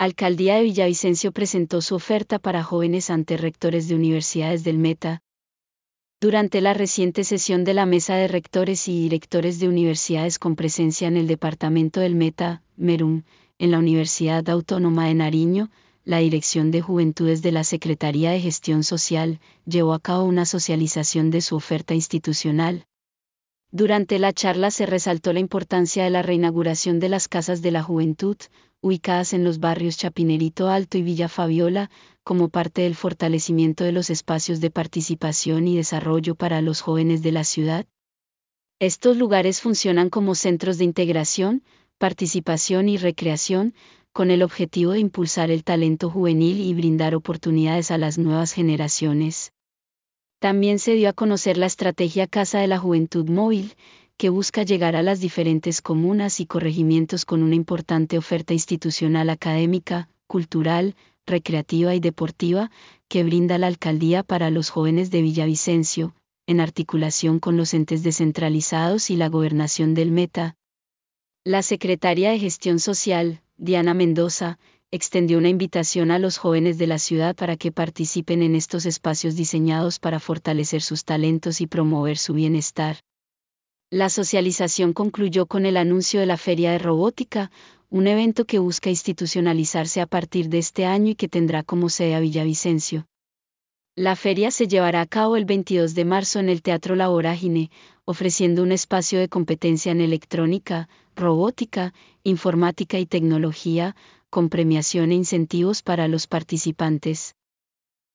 Alcaldía de Villavicencio presentó su oferta para jóvenes ante rectores de universidades del Meta. Durante la reciente sesión de la Mesa de Rectores y Directores de Universidades con presencia en el departamento del Meta, Merum, en la Universidad Autónoma de Nariño, la Dirección de Juventudes de la Secretaría de Gestión Social llevó a cabo una socialización de su oferta institucional. Durante la charla se resaltó la importancia de la reinauguración de las Casas de la Juventud, ubicadas en los barrios Chapinerito Alto y Villa Fabiola, como parte del fortalecimiento de los espacios de participación y desarrollo para los jóvenes de la ciudad. Estos lugares funcionan como centros de integración, participación y recreación, con el objetivo de impulsar el talento juvenil y brindar oportunidades a las nuevas generaciones. También se dio a conocer la estrategia Casa de la Juventud Móvil, que busca llegar a las diferentes comunas y corregimientos con una importante oferta institucional académica, cultural, recreativa y deportiva, que brinda la alcaldía para los jóvenes de Villavicencio, en articulación con los entes descentralizados y la gobernación del Meta. La secretaria de Gestión Social, Diana Mendoza, extendió una invitación a los jóvenes de la ciudad para que participen en estos espacios diseñados para fortalecer sus talentos y promover su bienestar. La socialización concluyó con el anuncio de la Feria de Robótica, un evento que busca institucionalizarse a partir de este año y que tendrá como sede a Villavicencio. La feria se llevará a cabo el 22 de marzo en el Teatro La Vorágine, ofreciendo un espacio de competencia en electrónica, robótica, informática y tecnología, con premiación e incentivos para los participantes.